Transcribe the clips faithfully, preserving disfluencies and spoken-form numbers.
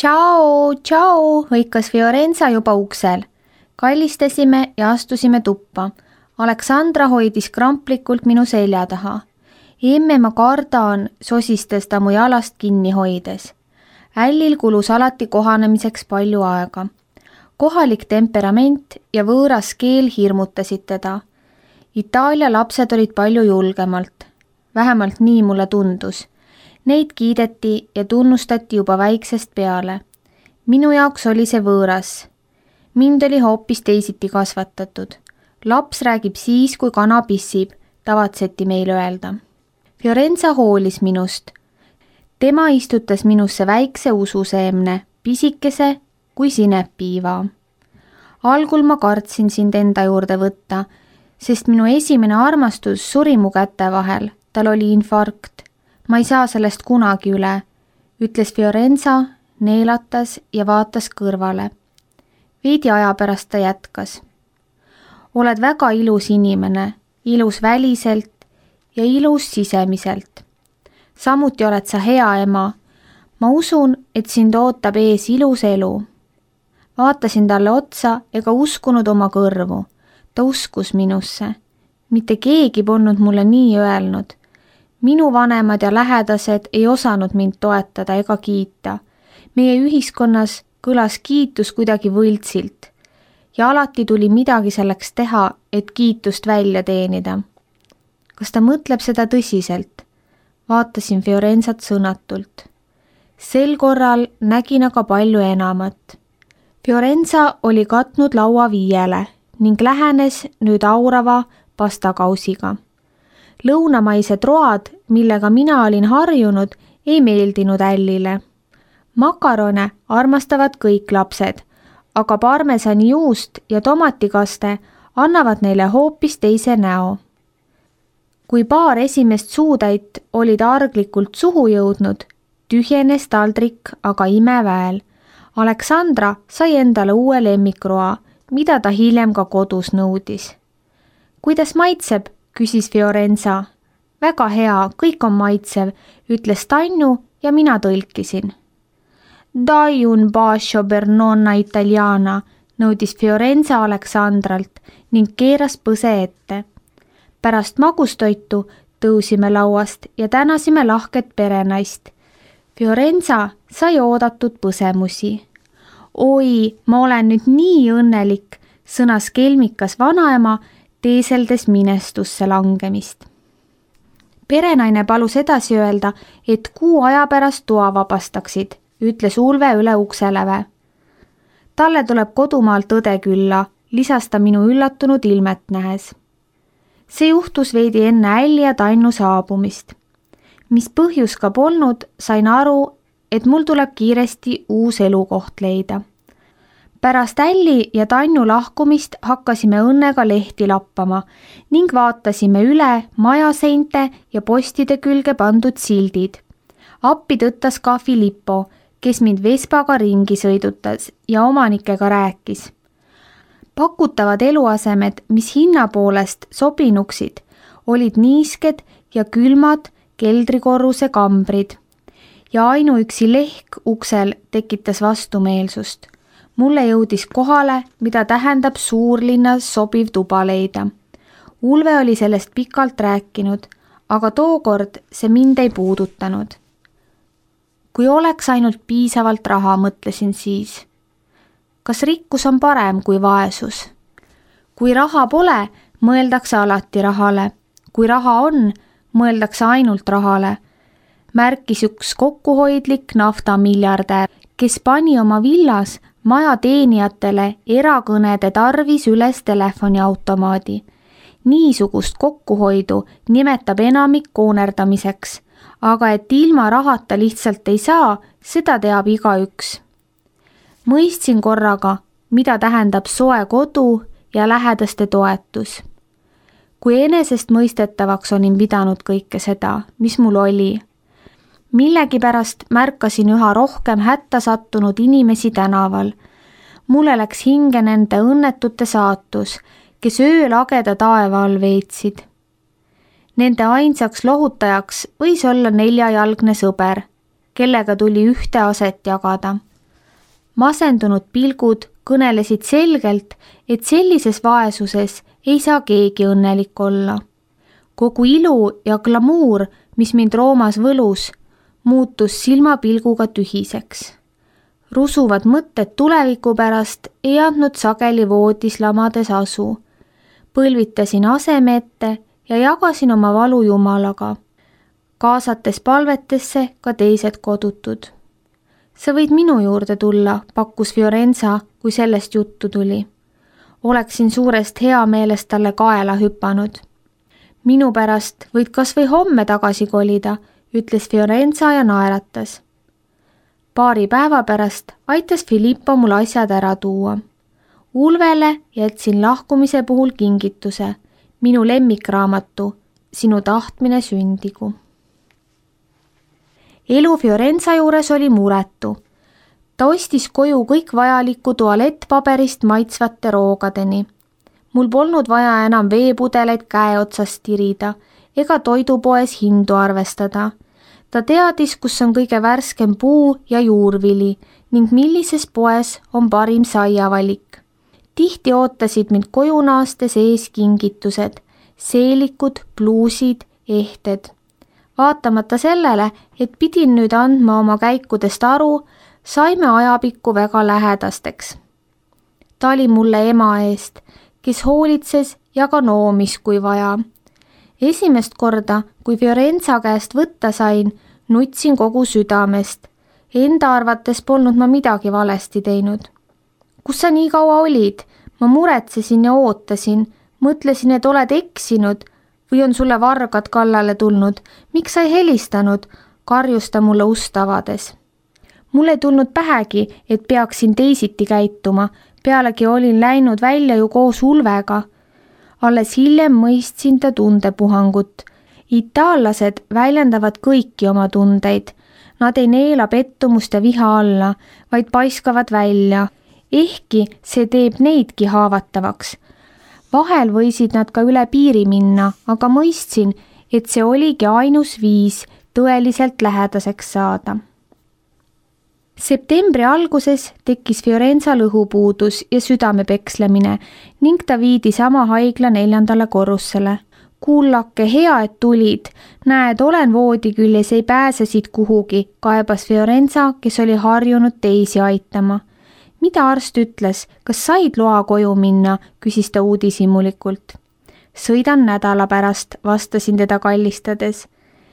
Tšau, tšau, hõikas Fiorenza juba uksel. Kallistasime ja astusime tuppa. Aleksandra hoidis kramplikult minu selja taha. Emme ma kardan, sosistas ta mu jalast kinni hoides. Ällil kulus alati kohanemiseks palju aega. Kohalik temperament ja võõras keel hirmutasid teda. Itaalia lapsed olid palju julgemalt. Vähemalt nii mulle tundus. Neid kiideti ja tunnustati juba väiksest peale. Minu jaoks oli see võõras. Mind oli hoopis teisiti kasvatatud. Laps räägib siis, kui kana pissib, tavatseti meil öelda. Fiorenza hoolis minust. Tema istutas minusse väikse ususeemne, pisikese kui sinepiiva. Algul ma kartsin sind enda juurde võtta, sest minu esimene armastus suri mu käte vahel. Tal oli infarkt. Ma ei saa sellest kunagi üle, ütles Fiorenza, neelatas ja vaatas kõrvale. Veidi aja pärast ta jätkas. Oled väga ilus inimene, ilus väliselt ja ilus sisemiselt. Samuti oled sa hea ema. Ma usun, et sind ootab ees ilus elu. Vaatasin talle otsa ega uskunud oma kõrvu. Ta uskus minusse. Mitte keegi polnud mulle nii öelnud. Minu vanemad ja lähedased ei osanud mind toetada ega kiita. Meie ühiskonnas kõlas kiitus kuidagi võltsilt ja alati tuli midagi selleks teha, et kiitust välja teenida. Kas ta mõtleb seda tõsiselt? Vaatasin Fiorenzat sõnatult. Sel korral nägin aga palju enamat. Fiorenza oli katnud laua viiele ning lähenes nüüd aurava pastakausiga. Lõunamaised road, millega mina olin harjunud, ei meeldinud Ällile. Makarone armastavad kõik lapsed, aga parmesani juust ja tomatikaste annavad neile hoopis teise näo. Kui paar esimest suutäit olid arglikult suhu jõudnud, tühjenes taldrik aga imeväel. Aleksandra sai endale uue lemmikroa, mida ta hiljem ka kodus nõudis. Kuidas maitseb? Küsis Fiorenza. Väga hea, kõik on maitsev, ütles Tannu ja mina tõlkisin. Dai un bacio per nonna italiana, nõudis Fiorenza Aleksandralt ning keeras põse ette. Pärast magustoitu tõusime lauast ja tänasime lahket perenaist. Fiorenza sai oodatud põsemusi. Oi, ma olen nüüd nii õnnelik, sõnas kelmikas vanaema, teeseldes minestusse langemist. Perenaine palus edasi öelda, et kuu aja pärast toa vabastaksid, ütles Ulve üle ukseläve. Talle tuleb kodumaalt õde külla, lisas ta minu üllatunud ilmet nähes. See juhtus veidi enne Älli ja Tannu saabumist. Mis põhjus ka polnud, sain aru, et mul tuleb kiiresti uus elukoht leida. Pärast Älli ja Tannu lahkumist hakkasime õnnega lehti lappama ning vaatasime üle majaseinte ja postide külge pandud sildid. Appi tõttas ka Filippo, kes mind Vespaga ringi sõidutas ja omanikega rääkis. Pakutavad eluasemed, mis hinna poolest sobinuksid, olid niisked ja külmad keldrikorruse kambrid ja ainuüksi lehk uksel tekitas vastumeelsust. Mulle jõudis kohale, mida tähendab suurlinnas sobiv tuba leida. Ulve oli sellest pikalt rääkinud, aga tookord see mind ei puudutanud. Kui oleks ainult piisavalt raha, mõtlesin siis. Kas rikkus on parem kui vaesus? Kui raha pole, mõeldakse alati rahale. Kui raha on, mõeldakse ainult rahale. Märkis üks kokkuhoidlik naftamiljardär, kes pani oma villas maja teenijatele erakõnede tarvis üles telefoniautomaadi. Niisugust kokkuhoidu nimetab enamik koonerdamiseks, aga et ilma rahata lihtsalt ei saa, seda teab igaüks. Mõistsin korraga, mida tähendab soe kodu ja lähedaste toetus. Kui enesest mõistetavaks olin pidanud kõike seda, mis mul oli. Millegipärast märkasin üha rohkem hätta sattunud inimesi tänaval. Mulle läks hinge nende õnnetute saatus, kes öö lageda taeva all veetsid. Nende ainsaks lohutajaks võis olla neljajalgne sõber, kellega tuli ühte aset jagada. Masendunud pilgud kõnelesid selgelt, et sellises vaesuses ei saa keegi õnnelik olla. Kogu ilu ja glamuur, mis mind Roomas võlus, muutus silmapilguga tühiseks. Rusuvad mõtted tuleviku pärast ei andnud sageli voodis lamades asu. Põlvitasin aseme ette ja jagasin oma valu Jumalaga, kaasates palvetesse ka teised kodutud. Sa võid minu juurde tulla, pakkus Fiorenza, kui sellest juttu tuli. Oleksin suurest hea meelest talle kaela hüpanud. Minu pärast võid kas või homme tagasi kolida, ütles Fiorenza ja naeratas. Paari päeva pärast aitas Filippo mul asjad ära tuua. Ulvele jätsin lahkumise puhul kingituse, minu lemmikraamatu, Sinu tahtmine sündigu. Elu Fiorenza juures oli muretu. Ta ostis koju kõik vajaliku tualettpaberist maitsvate roogadeni. Mul polnud vaja enam veepudeleid käe otsast tirida ega toidupoes hindu arvestada. Ta teadis, kus on kõige värskem puu ja juurvili ning millises poes on parim saiavalik. Tihti ootasid mind koju naastes ees kingitused, seelikud, pluusid, ehted. Vaatamata sellele, et pidin nüüd andma oma käikudest aru, saime ajapikku väga lähedasteks. Ta oli mulle ema eest, kes hoolitses ja ka noomis, kui vaja. Esimest korda, kui Fiorenza käest võtta sain, nutsin kogu südamest. Enda arvates polnud ma midagi valesti teinud. Kus sa nii kaua olid? Ma muretsesin ja ootasin. Mõtlesin, et oled eksinud või on sulle vargad kallale tulnud. Miks sa ei helistanud? Karjus ta mulle ust avades. Mul ei tulnud pähegi, et peaksin teisiti käituma. Pealegi olin läinud välja ju koos Ulvega. Alles hiljem mõistsin ta tundepuhangut. Itaallased väljendavad kõiki oma tundeid. Nad ei neela pettumust ja viha alla, vaid paiskavad välja. Ehkki see teeb neidki haavatavaks. Vahel võisid nad ka üle piiri minna, aga mõistsin, et see oligi ainus viis tõeliselt lähedaseks saada. Septembri alguses tekkis Fiorenza lõhupuudus ja südamepekslemine ning ta viidi sama haigla neljandale korrussele. Kuullake, hea, et tulid. Näed, olen voodi küljes, ei pääse siit kuhugi, kaebas Fiorenza, kes oli harjunud teisi aitama. Mida arst ütles? Kas said loa koju minna? Küsis ta uudishimulikult. Sõidan nädala pärast, vastasin teda kallistades.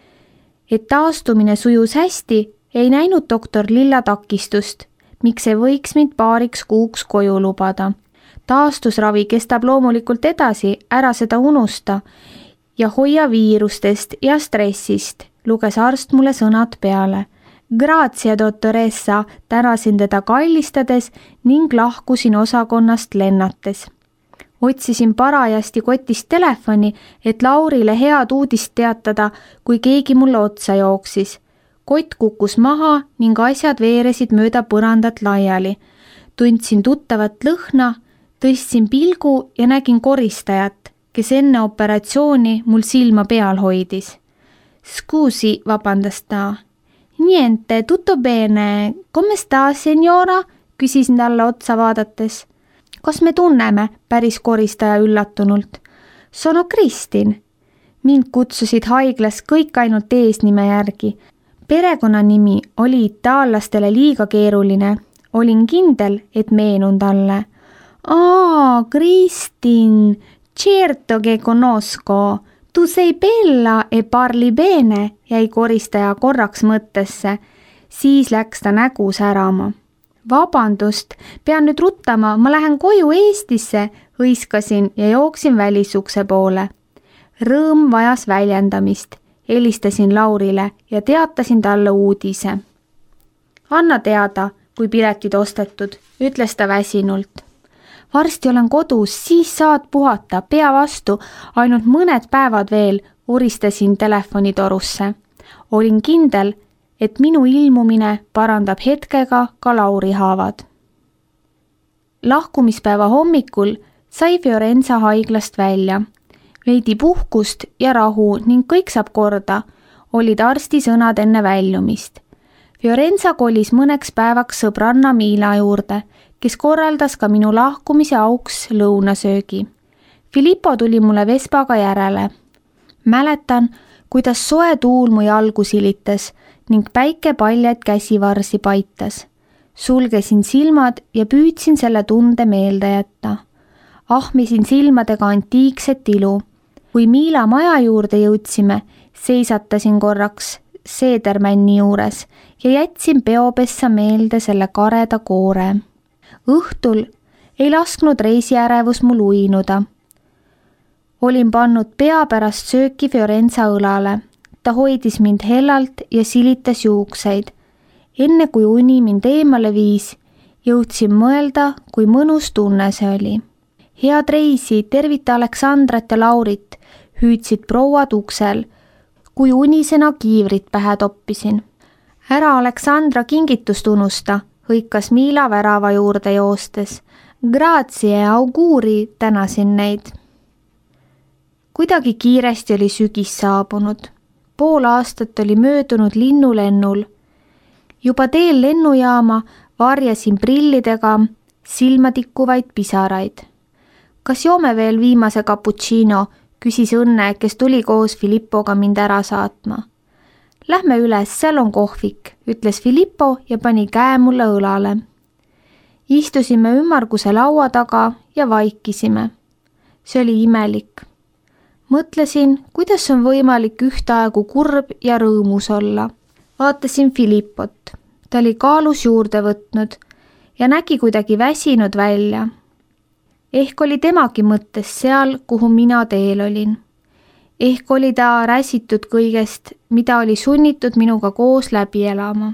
Et taastumine sujus hästi, ei näinud doktor Lilla takistust. Miks ei võiks mind paariks kuuks koju lubada? Taastusravi kestab loomulikult edasi, ära seda unusta ja hoia viirustest ja stressist, luges arst mulle sõnad peale. Grazie, dottoressa, tänasin teda kallistades ning lahkusin osakonnast lennates. Otsisin parajasti kotist telefoni, et Laurile head uudist teatada, kui keegi mulle otsa jooksis. Kott kukkus maha ning asjad veeresid mööda põrandat laiali. Tundsin tuttavat lõhna, tõstsin pilgu ja nägin koristajat, kes enne operatsiooni mul silma peal hoidis. Scusi, vabandas ta. Niente, tutto bene. Come sta, signora? Küsisin talle otsa vaadates. Kas me tunneme? Päris koristaja üllatunult. Sono Kristin. Mind kutsusid haiglas kõik ainult eesnime järgi. Perekonnanimi oli itaallastele liiga keeruline. Olin kindel, et meenun talle. Aa, Kristin, certo che conosco. Tu sei bella e parli bene, jäi koristaja korraks mõttesse. Siis läks ta nägu särama. Vabandust, pean nüüd ruttama, ma lähen koju Eestisse, hõiskasin ja jooksin välisukse poole. Rõõm vajas väljendamist. Helistasin Laurile ja teatasin talle uudise. Anna teada, kui piletid ostetud, ütles ta väsinult. Varsti olen kodus, siis saad puhata, pea vastu, ainult mõned päevad veel, uristasin telefonitorusse. Olin kindel, et minu ilmumine parandab hetkega ka Lauri haavad. Lahkumispäeva hommikul sai Fiorenza haiglast välja. Veidi puhkust ja rahu ning kõik saab korda, olid arsti sõnad enne väljumist. Fiorenza kolis mõneks päevaks sõbranna Miila juurde, kes korraldas ka minu lahkumise auks lõunasöögi. Filippo tuli mulle Vespaga järele. Mäletan, kuidas soe tuul mu jalgu silitas ning päike paljad käsivarsi paitas. Sulgesin silmad ja püüdsin selle tunde meelde jätta. Ahmisin silmadega antiikset ilu. Kui Miila maja juurde jõudsime, seisatasin korraks seedermänni juures ja jätsin peopessa meelde selle kareda koore. Õhtul ei lasknud reisiärevus mul uinuda. Olin pannud pea pärast sööki Fiorenza õlale. Ta hoidis mind hellalt ja silitas juukseid. Enne kui uni mind eemale viis, jõudsin mõelda, kui mõnus tunne see oli. Head reisi, tervita Aleksandrat ja Laurit, hüüdsid prouad uksel, kui unisena kiivrit pähe toppisin. Ära Aleksandra kingitust unusta, hõikas Miila värava juurde joostes. Grazie, auguri, tänasin neid. Kuidagi kiiresti oli sügis saabunud. Pool aastat oli möödunud linnulennul. Juba teel lennujaama varjasin prillidega silmatikkuvaid pisaraid. Kas joome veel viimase cappuccino, küsis Õnne, kes tuli koos Filippoga mind ära saatma. Lähme üles, seal on kohvik, ütles Filippo ja pani käe mulle õlale. Istusime ümmarguse laua taga ja vaikisime. See oli imelik. Mõtlesin, kuidas on võimalik ühtaegu kurb ja rõõmus olla. Vaatasin Filippot. Ta oli kaalus juurde võtnud ja nägi kuidagi väsinud välja. Ehk oli temagi mõttes seal, kuhu mina teel olin. Ehk oli ta räsitud kõigest, mida oli sunnitud minuga koos läbi elama.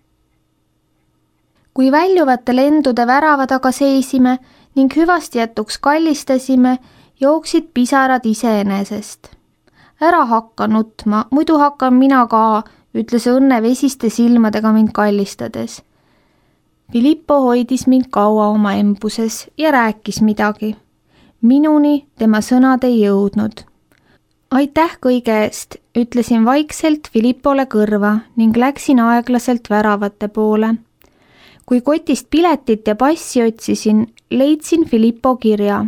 Kui väljuvate lendude värava taga seisime ning hüvasti jätuks kallistasime, jooksid pisarad iseenesest. Ära hakka nutma, muidu hakkan mina ka, ütles Õnne vesiste silmadega mind kallistades. Filippo hoidis mind kaua oma embuses ja rääkis midagi. Minuni tema sõnad ei jõudnud. Aitäh kõige eest, ütlesin vaikselt Filippole kõrva ning läksin aeglaselt väravate poole. Kui kotist piletit ja passi otsisin, leidsin Filippo kirja.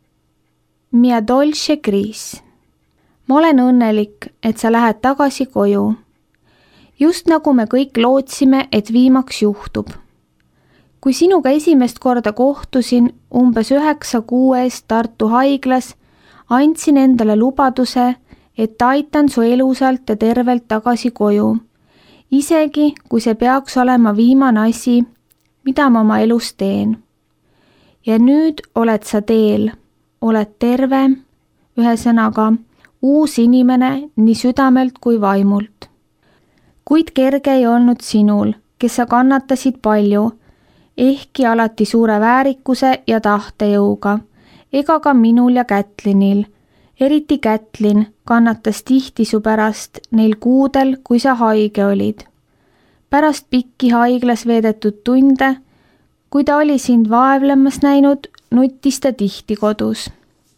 Mia dolce Gris. Ma olen õnnelik, et sa lähed tagasi koju. Just nagu me kõik lootsime, et viimaks juhtub. Kui sinuga esimest korda kohtusin umbes üheksa kuu eest Tartu haiglas, andsin endale lubaduse, et aitan su elusalt ja tervelt tagasi koju. Isegi kui see peaks olema viimane asi, mida ma oma elus teen. Ja nüüd oled sa teel, oled terve, ühesõnaga uus inimene nii südamelt kui vaimult. Kuid kerge ei olnud sinul, kes sa kannatasid palju, ehkki alati suure väärikuse ja tahtejõuga, ega ka minul ja Kätlinil. Eriti Kätlin kannatas tihti su pärast neil kuudel, kui sa haige olid. Pärast pikki haiglas veedetud tunde, kui ta oli sind vaevlemas näinud, nuttis ta tihti kodus.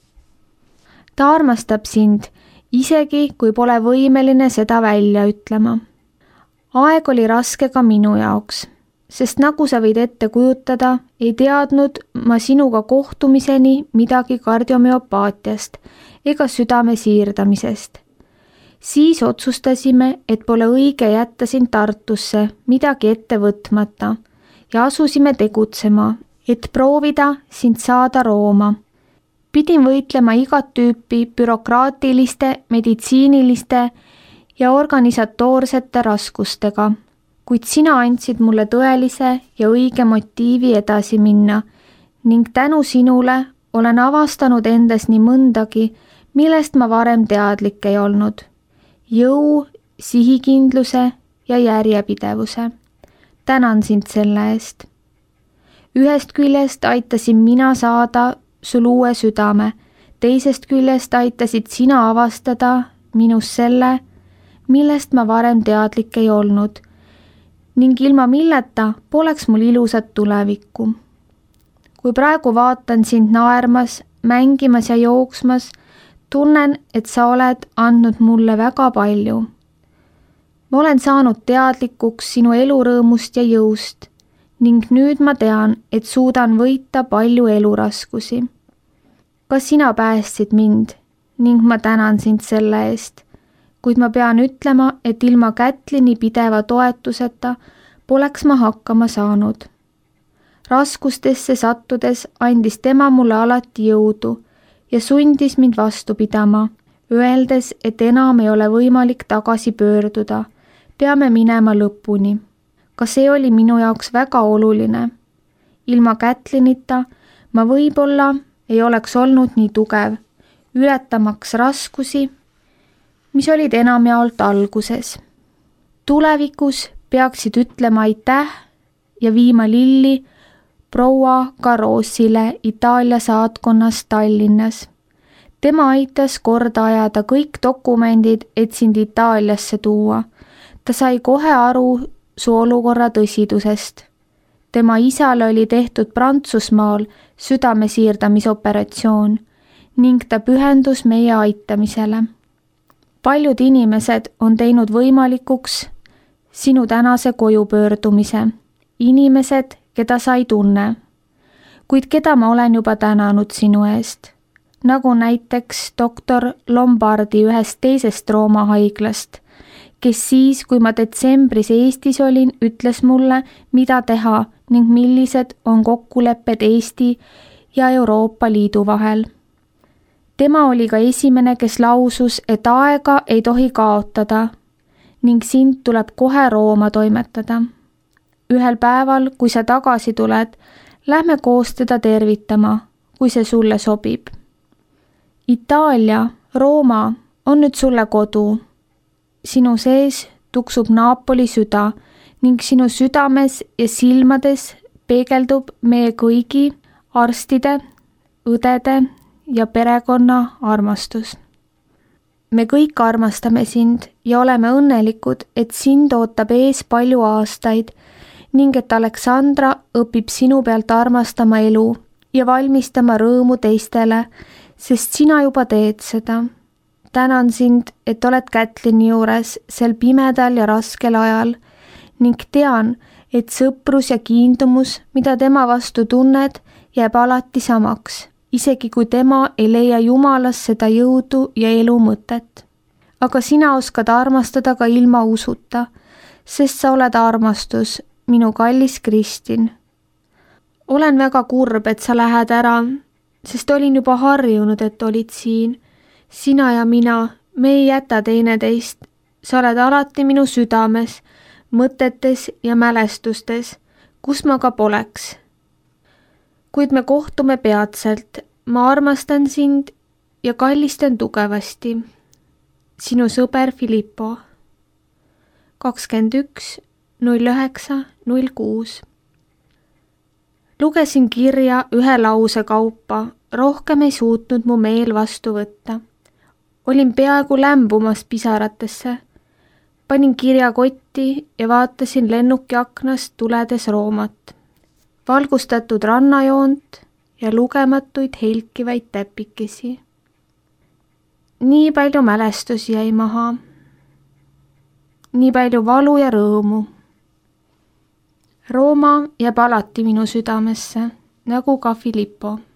Ta armastab sind, isegi kui pole võimeline seda välja ütlema. Aeg oli raske ka minu jaoks, sest nagu sa võid ette kujutada, ei teadnud ma sinuga kohtumiseni midagi kardiomüopaatiast ega südame siirdamisest. Siis otsustasime, et pole õige jätta sind Tartusse midagi ette võtmata ja asusime tegutsema, et proovida sind saada Rooma. Pidin võitlema igat tüüpi bürokraatiliste, meditsiiniliste ja organisatoorsete raskustega, kuid sina andsid mulle tõelise ja õige motiivi edasi minna ning tänu sinule olen avastanud endas nii mõndagi, millest ma varem teadlik ei olnud. Jõu, sihikindluse ja järjepidevuse. Tänan sind selle eest. Ühest küljest aitasin mina saada sul uue südame, teisest küljest aitasid sina avastada minus selle, millest ma varem teadlik ei olnud, ning ilma milleta poleks mul ilusat tulevikku. Kui praegu vaatan sind naermas, mängimas ja jooksmas, tunnen, et sa oled andnud mulle väga palju. ma olen saanud teadlikuks sinu elurõõmust ja jõust ning nüüd ma tean, et suudan võita palju eluraskusi. Ka sina päästsid mind ning ma tänan sind selle eest, kuid ma pean ütlema, et ilma Kätlini pideva toetuseta poleks ma hakkama saanud. Raskustesse sattudes andis tema mulle alati jõudu ja sundis mind vastu pidama, öeldes, et enam ei ole võimalik tagasi pöörduda, peame minema lõpuni. Ka see oli minu jaoks väga oluline. Ilma Kätlinita ma võib-olla ei oleks olnud nii tugev, ületamaks raskusi, mis olid enamjaolt alguses. Tulevikus peaksid ütlema aitäh ja viima lilli proua Carossile Itaalia saatkonnas Tallinnas. Tema aitas korda ajada kõik dokumendid, et sind Itaaliasse tuua. Ta sai kohe aru su olukorra tõsidusest. Tema isale oli tehtud Prantsusmaal südamesiirdamisoperatsioon ning ta pühendus meie aitamisele. Paljud inimesed on teinud võimalikuks sinu tänase koju pöördumise. Inimesed, keda sa ei tunne, kuid keda ma olen juba tänanud sinu eest. Nagu näiteks doktor Lombardi ühest teisest Rooma haiglast, kes siis, kui ma detsembris Eestis olin, ütles mulle, mida teha ning millised on kokkulepped Eesti ja Euroopa Liidu vahel. Tema oli ka esimene, kes lausus, et aega ei tohi kaotada ning sind tuleb kohe Rooma toimetada. Ühel päeval, kui sa tagasi tuled, lähme koos teda tervitama, kui see sulle sobib. Itaalia, Rooma on nüüd sulle kodu. Sinu sees tuksub Napoli süda ning sinu südames ja silmades peegeldub meie kõigi arstide, õdede ja perekonna armastus. Me kõik armastame sind ja oleme õnnelikud, et sind ootab ees palju aastaid ning et Aleksandra õpib sinu pealt armastama elu ja valmistama rõõmu teistele, sest sina juba teed seda. Tänan sind, et oled Kätlini juures sel pimedal ja raskel ajal ning tean, et sõprus ja kiindumus, mida tema vastu tunned, jääb alati samaks, isegi kui tema ei leia Jumalas seda jõudu ja elu mõtet. Aga sina oskad armastada ka ilma usuta, sest sa oled armastus, minu kallis Kristin. Olen väga kurb, et sa lähed ära, sest olin juba harjunud, et olid siin. Sina ja mina, me ei jäta teineteist. Sa oled alati minu südames, mõtetes ja mälestustes, kus ma ka poleks. Kuid me kohtume peatselt, ma armastan sind ja kallistan tugevasti. Sinu sõber Filippo. kakskümmend üks null üheksa null kuus. Lugesin kirja ühe lause kaupa, rohkem ei suutnud mu meel vastu võtta. Olin peaaegu lämbumas pisaratesse. Panin kirja kotti ja vaatasin lennuki aknast tuledes Roomat. Valgustatud rannajoont ja lugematuid helkivaid täpikesi. Nii palju mälestusi jäi maha. Nii palju valu ja rõõmu. Rooma jääb alati minu südamesse, nagu ka Filippo.